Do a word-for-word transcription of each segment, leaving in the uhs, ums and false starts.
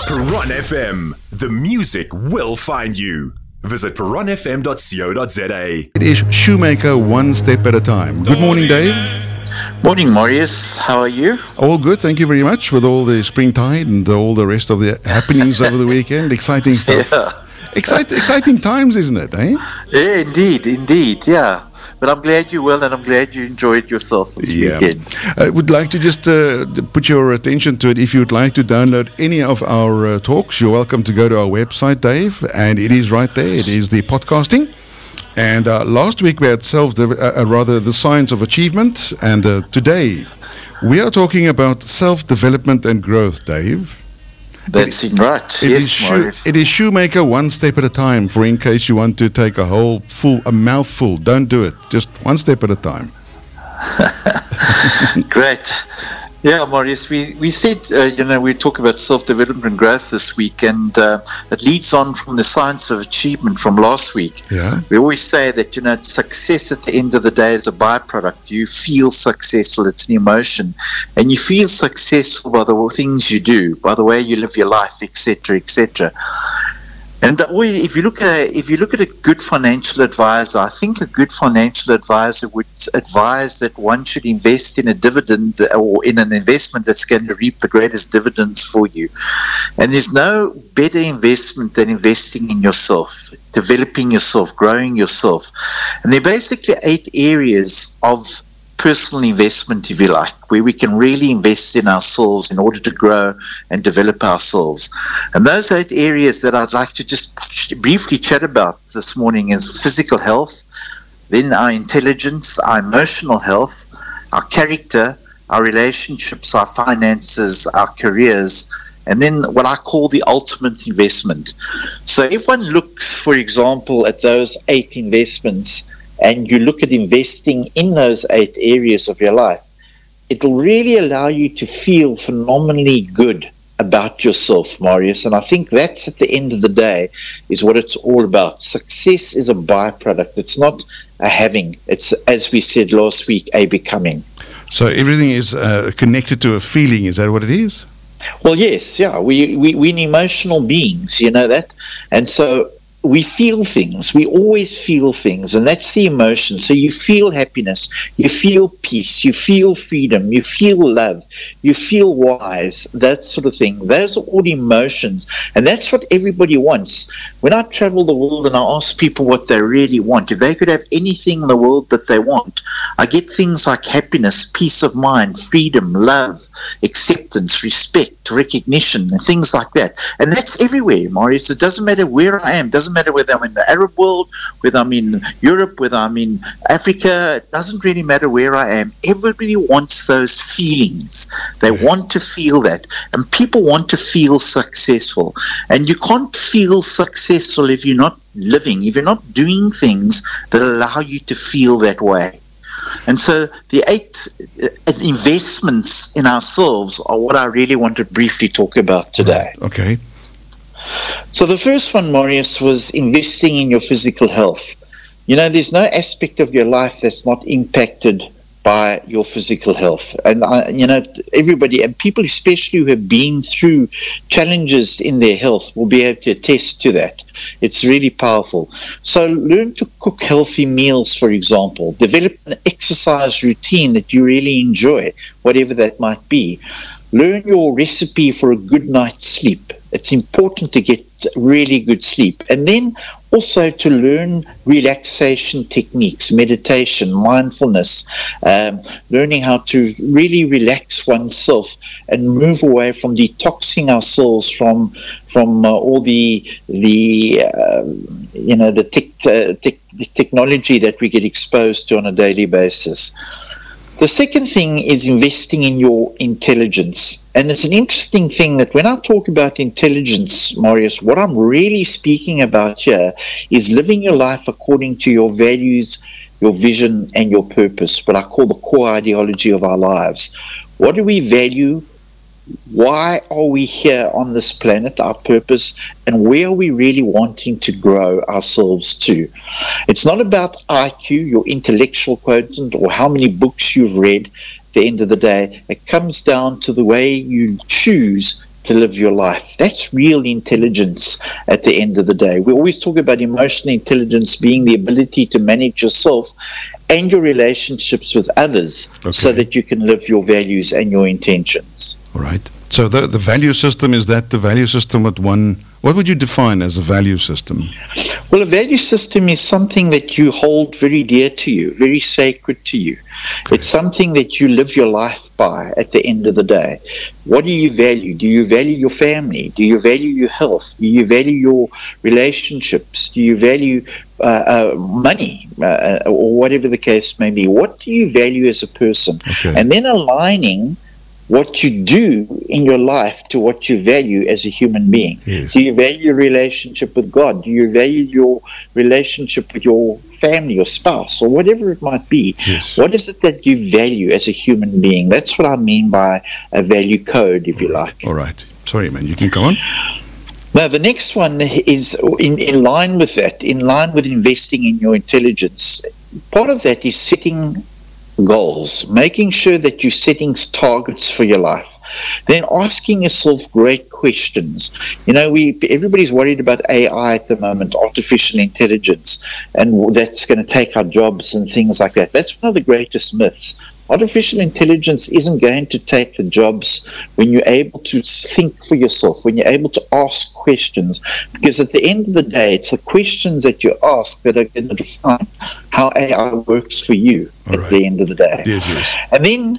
Peron F M. The music will find you. Visit peron f m dot co dot z a. It is Shoemaker one step at a time. Good morning, Dave. Morning, Marius. How are you? All good, thank you very much. With all the springtide and all the rest of the happenings over the weekend, exciting stuff. Yeah. Excite, exciting times, isn't it? Eh? Yeah, indeed, indeed, yeah. But I'm glad you will, and I'm glad you enjoyed yourself this Yeah. weekend. I would like to just uh, put your attention to it. If you'd like to download any of our uh, talks, you're welcome to go to our website, Dave, and it is right there. It is the podcasting. And uh, last week we had self, uh, uh, rather the science of achievement, and uh, today we are talking about self-development and growth, Dave. That's it, right. It yes, is shoe, Marius. it is Shoemaker one step at a time. For in case you want to take a whole full, a mouthful, don't do it. Just one step at a time. Great. Yeah, Marius, we, we said, uh, you know, we talk about self-development and growth this week, and uh, it leads on from the science of achievement from last week. Yeah. We always say that, you know, success at the end of the day is a byproduct. You feel successful, it's an emotion, and you feel successful by the things you do, by the way you live your life, et cetera, et cetera. And that way, if you look at a, if you look at a good financial advisor, I think a good financial advisor would advise that one should invest in a dividend or in an investment that's going to reap the greatest dividends for you. And there's no better investment than investing in yourself, developing yourself, growing yourself. And there are basically eight areas of personal investment, if you like, where we can really invest in ourselves in order to grow and develop ourselves. And those eight areas that I'd like to just briefly chat about this morning is physical health, then our intelligence, our emotional health, our character, our relationships, our finances, our careers, and then what I call the ultimate investment. So if one looks, for example, at those eight investments, and you look at investing in those eight areas of your life, it will really allow you to feel phenomenally good about yourself, Marius. And I think that's at the end of the day is what it's all about. Success is a byproduct. It's not a having. It's, as we said last week, a becoming. So everything is uh, connected to a feeling. Is that what it is? Well, yes, yeah. We, we, we're emotional beings, you know that? And so we feel things. We always feel things, and that's the emotion. So you feel happiness, you feel peace, you feel freedom, you feel love, you feel wise, that sort of thing. Those are all emotions, and that's what everybody wants. When I travel the world and I ask people what they really want, if they could have anything in the world that they want, I get things like happiness, peace of mind, freedom, love, acceptance, respect, recognition, and things like that. And that's everywhere, Marius. It doesn't matter where I am. It doesn't matter whether I'm in the Arab world, whether I'm in Europe, whether I'm in Africa. It doesn't really matter where I am. Everybody wants those feelings. They want to feel that. And people want to feel successful. And you can't feel successful if you're not living, if you're not doing things that allow you to feel that way. And so the eight investments in ourselves are what I really want to briefly talk about today. Right. Okay. So the first one, Marius, was investing in your physical health. You know, there's no aspect of your life that's not impacted by your physical health. And, I, you know, everybody, and people especially who have been through challenges in their health will be able to attest to that. It's really powerful. So learn to cook healthy meals, for example. Develop an exercise routine that you really enjoy, whatever that might be. Learn your recipe for a good night's sleep. It's important to get really good sleep. And then also to learn relaxation techniques, meditation, mindfulness, um, learning how to really relax oneself and move away from detoxing ourselves from from uh, all the the uh, you know the, tech, uh, tech, the technology that we get exposed to on a daily basis. The second thing is investing in your intelligence. And it's an interesting thing that when I talk about intelligence, Marius, what I'm really speaking about here is living your life according to your values, your vision, and your purpose, what I call the core ideology of our lives. What do we value? Why are we here on this planet, our purpose, and where are we really wanting to grow ourselves to? It's not about I Q, your intellectual quotient, or how many books you've read. At the end of the day, it comes down to the way you choose to live your life. That's real intelligence at the end of the day. We always talk about emotional intelligence being the ability to manage yourself and your relationships with others, okay, so that you can live your values and your intentions. All right. So the, the value system, is that the value system with one, what would you define as a value system? Well, a value system is something that you hold very dear to you, very sacred to you. Okay. It's something that you live your life by at the end of the day. What do you value? Do you value your family? Do you value your health? Do you value your relationships? Do you value uh, uh, money, uh, or whatever the case may be? What do you value as a person? Okay. And then aligning what you do in your life to what you value as a human being. Yes. Do you value your relationship with God? Do you value your relationship with your family, your spouse, or whatever it might be? Yes. What is it that you value as a human being? That's what I mean by a value code, if All you right. like. All right. Sorry, man. You can go on. Now, the next one is in, in line with that, in line with investing in your intelligence. Part of that is setting goals, making sure that you're setting targets for your life, then asking yourself great questions. You know, we everybody's worried about A I at the moment, artificial intelligence, and that's going to take our jobs and things like that. That's one of the greatest myths. Artificial intelligence isn't going to take the jobs when you're able to think for yourself, when you're able to ask questions, because at the end of the day, it's the questions that you ask that are going to define how A I works for you. All at right. the end of the day. Yes, yes. And then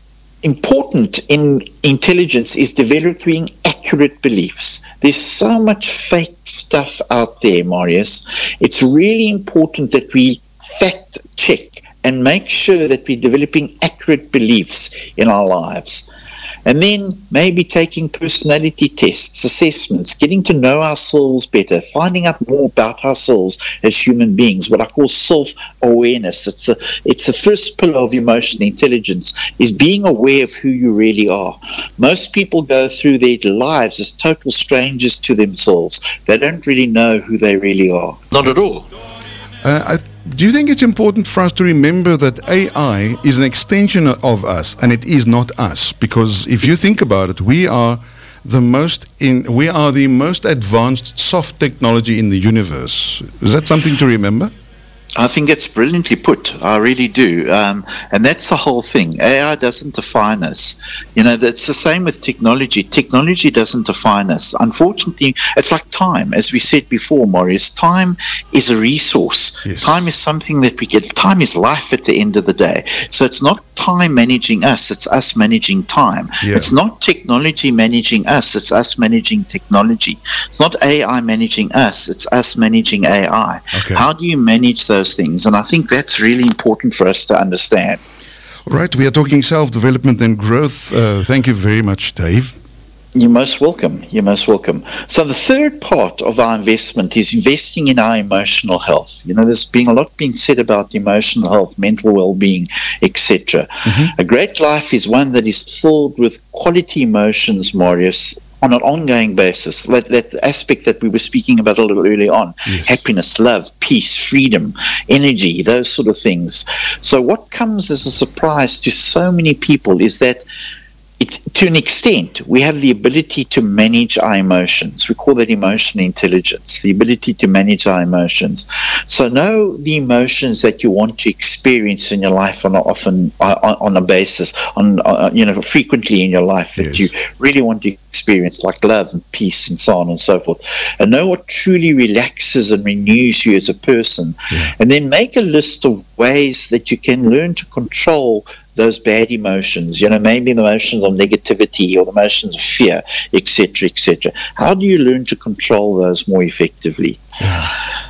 important in intelligence is developing accurate beliefs. There's so much fake stuff out there, Marius. It's really important that we fact check and make sure that we're developing accurate beliefs in our lives. And then maybe taking personality tests, assessments, getting to know ourselves better, finding out more about ourselves as human beings, what I call self-awareness. It's a, it's the first pillar of emotional intelligence, is being aware of who you really are. Most people go through their lives as total strangers to themselves. They don't really know who they really are. Not at all. Uh, I Do you think it's important for us to remember that A I is an extension of us, and it is not us? Because if you think about it, we are the most in we are the most advanced soft technology in the universe. Is that something to remember? I think it's brilliantly put. I really do. Um, and that's the whole thing. A I doesn't define us. You know, that's the same with technology. Technology doesn't define us. Unfortunately, it's like time. As we said before, Maurice, time is a resource. Yes. Time is something that we get. Time is life at the end of the day. So it's not time managing us. It's us managing time. Yeah. It's not technology managing us. It's us managing technology. It's not A I managing us. It's us managing A I. Okay. How do you manage those things? And I think that's really important for us to understand. All right, we are talking self-development and growth. Uh, thank you very much, Dave. You're most welcome. You're most welcome. So the third part of our investment is investing in our emotional health. You know, there's been a lot being said about emotional health, mental well-being, et cetera. Mm-hmm. A great life is one that is filled with quality emotions, Marius, on an ongoing basis. That, that aspect that we were speaking about a little early on, yes. Happiness, love, peace, freedom, energy, those sort of things. So what comes as a surprise to so many people is that It, to an extent, we have the ability to manage our emotions. We call that emotional intelligence, the ability to manage our emotions. So know the emotions that you want to experience in your life on a, often on, on a basis, on uh, you know, frequently in your life that yes. you really want to experience, like love and peace and so on and so forth. And know what truly relaxes and renews you as a person. Yeah. And then make a list of ways that you can learn to control those bad emotions, you know, maybe the emotions of negativity or the emotions of fear, et cetera, et cetera. How do you learn to control those more effectively? Yeah.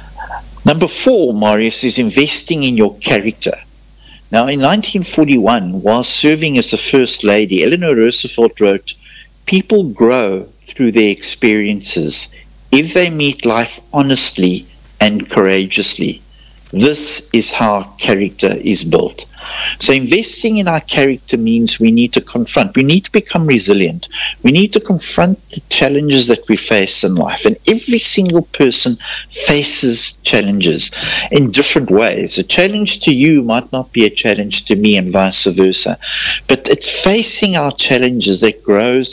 Number four, Marius, is investing in your character. Now, in nineteen forty-one, while serving as the First Lady, Eleanor Roosevelt wrote, "People grow through their experiences if they meet life honestly and courageously. This is how character is built." So investing in our character means we need to confront, we need to become resilient, we need to confront the challenges that we face in life. And every single person faces challenges in different ways. A challenge to you might not be a challenge to me, and vice versa. But it's facing our challenges that grows our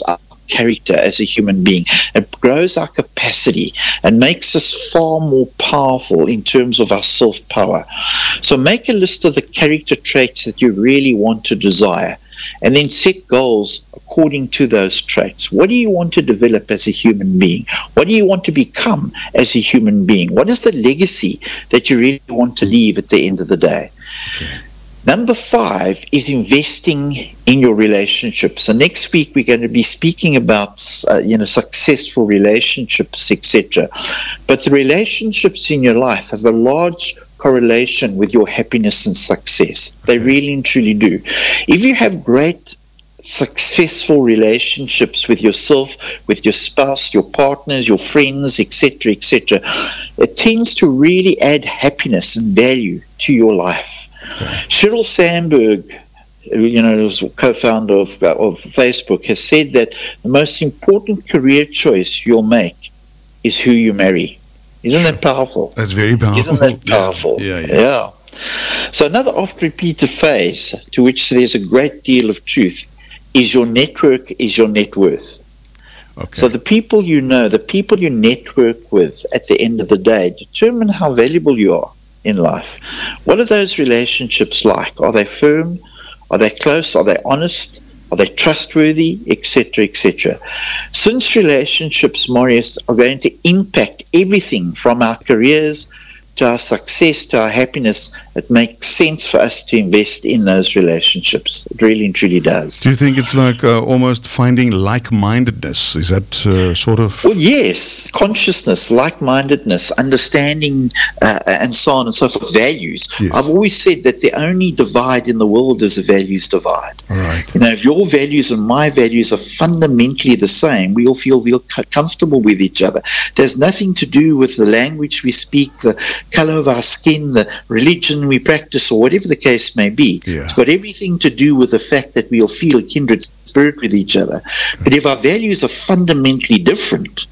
character as a human being. It grows our capacity and makes us far more powerful in terms of our self-power. So make a list of the character traits that you really want to desire, and then set goals according to those traits. What do you want to develop as a human being? What do you want to become as a human being? What is the legacy that you really want to leave at the end of the day? Okay. Number five is investing in your relationships. So next week we're going to be speaking about uh, you know successful relationships, et cetera. But the relationships in your life have a large correlation with your happiness and success. They really and truly do. If you have great successful relationships with yourself, with your spouse, your partners, your friends, et cetera, et cetera, it tends to really add happiness and value to your life. Okay. Sheryl Sandberg, you know, who's co-founder of, of Facebook, has said that the most important career choice you'll make is who you marry. Isn't that powerful? That's very powerful. Isn't that powerful? Yeah, yeah. yeah. yeah. So another oft-repeated phrase to which there's a great deal of truth is your network is your net worth. Okay. So the people you know, the people you network with at the end of the day determine how valuable you are in life. What are those relationships like? Are they firm? Are they close? Are they honest? Are they trustworthy, et cetera, et cetera? Since relationships, Marius, are going to impact everything from our careers to our success, to our happiness, it makes sense for us to invest in those relationships. It really and truly does. Do you think it's like uh, almost finding like-mindedness? Is that uh, sort of... Well, yes. Consciousness, like-mindedness, understanding, uh, and so on and so forth. Values. Yes. I've always said that the only divide in the world is a values divide. All right. You know, if your values and my values are fundamentally the same, we all feel real comfortable with each other. It has nothing to do with the language we speak, the color of our skin, the religion we practice, or whatever the case may be. Yeah. It's got everything to do with the fact that we'll feel a kindred spirit with each other. But if our values are fundamentally different,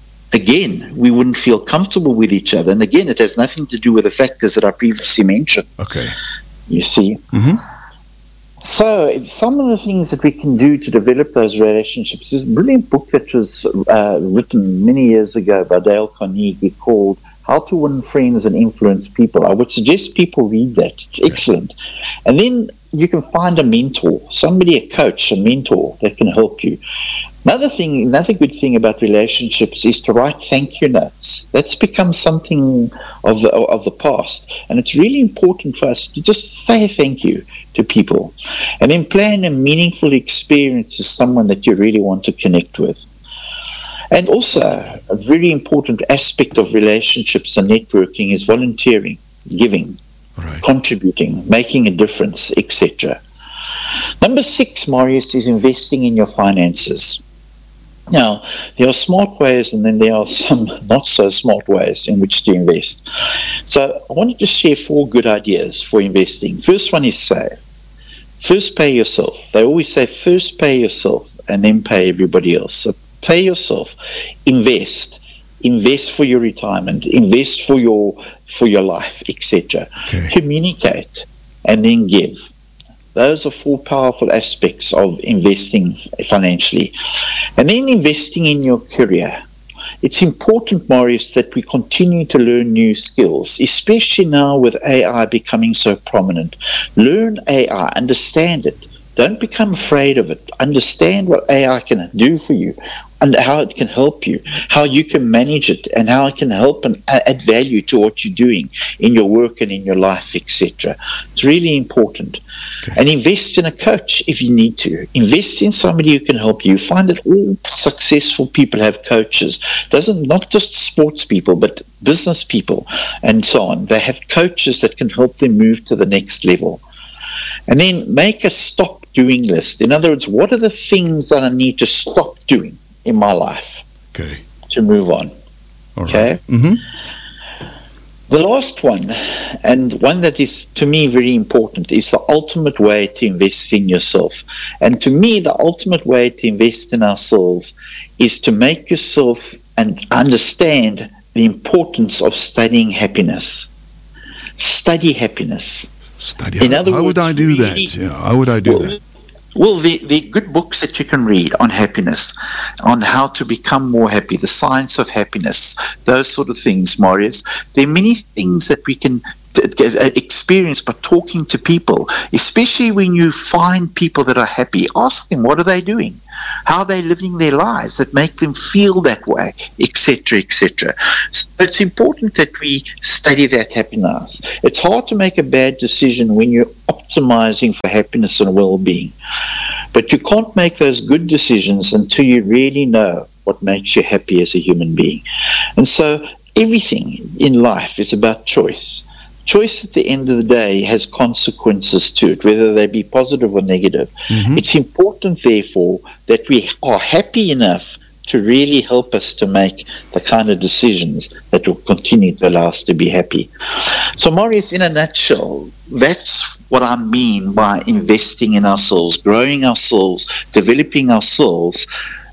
again, we wouldn't feel comfortable with each other. And again, it has nothing to do with the factors that I previously mentioned. Okay. You see? Mm-hmm. So some of the things that we can do to develop those relationships is a brilliant book that was uh, written many years ago by Dale Carnegie called How to Win Friends and Influence People. I would suggest people read that. It's excellent. And then you can find a mentor, somebody, a coach, a mentor that can help you. Another thing, another good thing about relationships is to write thank you notes. That's become something of the, of the past. And it's really important for us to just say thank you to people. And then plan a meaningful experience with someone that you really want to connect with. And also, a very important aspect of relationships and networking is volunteering, giving, right. contributing, making a difference, et cetera. Number six, Marius, is investing in your finances. Now, there are smart ways and then there are some not so smart ways in which to invest. So I wanted to share four good ideas for investing. First one is save. First, pay yourself. They always say first pay yourself and then pay everybody else. So pay yourself, invest, invest for your retirement, invest for your for your life, et cetera. Okay. Communicate and then give. Those are four powerful aspects of investing financially. And then investing in your career. It's important, Marius, that we continue to learn new skills, especially now with A I becoming so prominent. Learn A I, understand it. Don't become afraid of it. Understand what A I can do for you and how it can help you, how you can manage it, and how it can help and add value to what you're doing in your work and in your life, et cetera. It's really important. Okay. And invest in a coach if you need to. Invest in somebody who can help you. Find that all successful people have coaches. Doesn't not just sports people, but business people and so on. They have coaches that can help them move to the next level. And then make a stop doing list. In other words, what are the things that I need to stop doing in my life okay. to move on? All okay. Right. Mm-hmm. The last one, and one that is to me very important, is the ultimate way to invest in yourself. And to me, the ultimate way to invest in ourselves is to make yourself and understand the importance of studying happiness. Study happiness. Study. In other how words, would I do really, that? Yeah, how would I do well, that? Well, the, the good books that you can read on happiness, on how to become more happy, the science of happiness, those sort of things, Marius. There are many things that we can t- t- experience by talking to people, especially when you find people that are happy. Ask them, what are they doing? How are they living their lives that make them feel that way, et cetera, et cetera. So it's important that we study that happiness. It's hard to make a bad decision when you're optimizing for happiness and well-being. But you can't make those good decisions until you really know what makes you happy as a human being. And so everything in life is about choice. Choice at the end of the day has consequences to it, whether they be positive or negative. Mm-hmm. It's important, therefore, that we are happy enough to really help us to make the kind of decisions that will continue to allow us to be happy. So, Marius, in a nutshell, that's what I mean by investing in ourselves, growing ourselves, developing ourselves,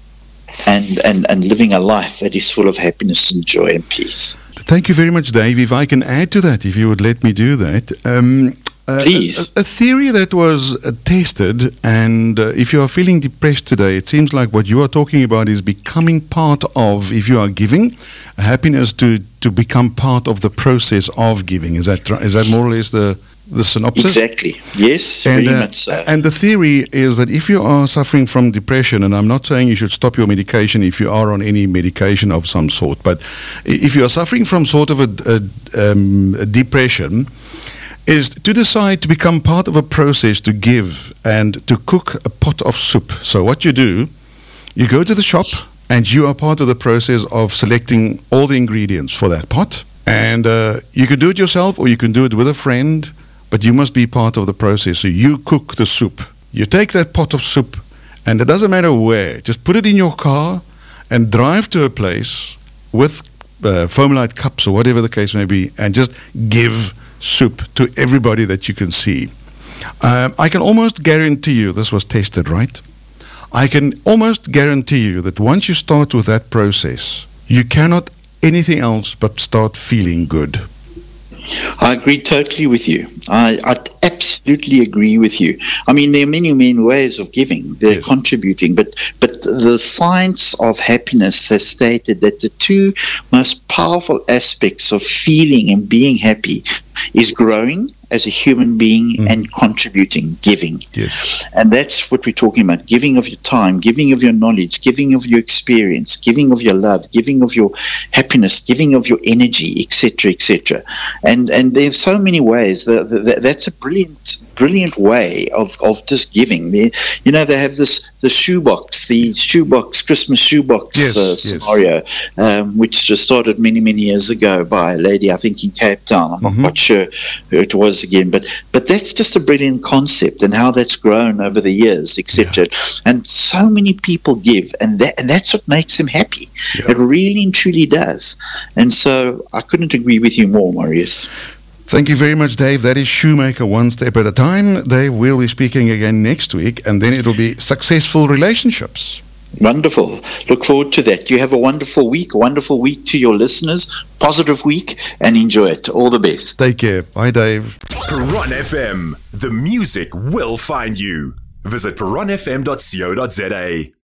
and, and, and living a life that is full of happiness and joy and peace. Thank you very much, Dave. If I can add to that, if you would let me do that. Um, uh, Please. A, a theory that was uh, tested, and uh, if you are feeling depressed today, it seems like what you are talking about is becoming part of, if you are giving, happiness to, to become part of the process of giving. Is that is that more or less the, the synopsis? Exactly. Yes, and, very uh, much so. And the theory is that if you are suffering from depression, and I'm not saying you should stop your medication if you are on any medication of some sort, but if you are suffering from sort of a, a, um, a depression, is to decide to become part of a process to give and to cook a pot of soup. So what you do, you go to the shop and you are part of the process of selecting all the ingredients for that pot. And uh, you can do it yourself or you can do it with a friend, but you must be part of the process. So you cook the soup. You take that pot of soup, and it doesn't matter where. Just put it in your car and drive to a place with uh, Foamlite cups or whatever the case may be, and just give soup to everybody that you can see. Um, I can almost guarantee you, this was tested, right? I can almost guarantee you that once you start with that process, you cannot anything else but start feeling good. I agree totally with you. I, I absolutely agree with you. I mean, there are many, many ways of giving. They're yes. contributing, but but the science of happiness has stated that the two most powerful aspects of feeling and being happy is growing as a human being mm. and contributing, giving. Yes. And that's what we're talking about, giving of your time, giving of your knowledge, giving of your experience, giving of your love, giving of your happiness, giving of your energy, et cetera, et cetera. And and there's so many ways. The, the, that's a brilliant, brilliant way of, of just giving. They, you know, they have this the shoebox, the shoebox, Christmas shoebox yes, uh, yes. scenario, um, which just started many, many years ago by a lady, I think, in Cape Town. I'm mm-hmm. not quite sure who it was again, but but that's just a brilliant concept and how that's grown over the years, et cetera. Yeah. And so many people give, and that and that's what makes them happy. Yeah. It really and truly does. And so I couldn't agree with you more, Marius. Thank you very much, Dave. That is Shoemaker One Step at a Time. Dave will be speaking again next week, and then it'll be Successful Relationships. Wonderful. Look forward to that. You have a wonderful week, a wonderful week to your listeners, positive week, and enjoy it. All the best. Take care. Bye, Dave. Peron F M, the music will find you. Visit peron f m dot co dot za.